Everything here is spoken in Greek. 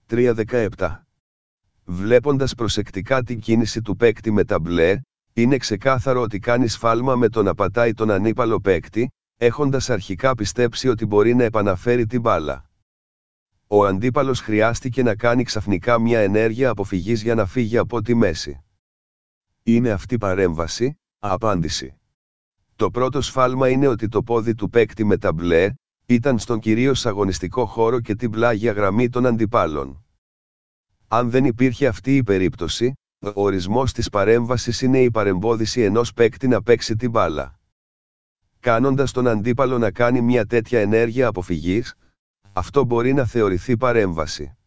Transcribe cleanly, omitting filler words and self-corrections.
3:17. Βλέποντας προσεκτικά την κίνηση του παίκτη με τα μπλε, είναι ξεκάθαρο ότι κάνει σφάλμα με το να πατάει τον αντίπαλο παίκτη, έχοντας αρχικά πιστέψει ότι μπορεί να επαναφέρει την μπάλα. Ο αντίπαλος χρειάστηκε να κάνει ξαφνικά μια ενέργεια αποφυγής για να φύγει από τη μέση. Είναι αυτή παρέμβαση? Απάντηση. Το πρώτο σφάλμα είναι ότι το πόδι του παίκτη με τα μπλε ήταν στον κυρίως αγωνιστικό χώρο και την πλάγια γραμμή των αντιπάλων. Αν δεν υπήρχε αυτή η περίπτωση, ο ορισμός της παρέμβασης είναι η παρεμπόδιση ενός παίκτη να παίξει την μπάλα. Κάνοντας τον αντίπαλο να κάνει μια τέτοια ενέργεια αποφυγής, αυτό μπορεί να θεωρηθεί παρέμβαση.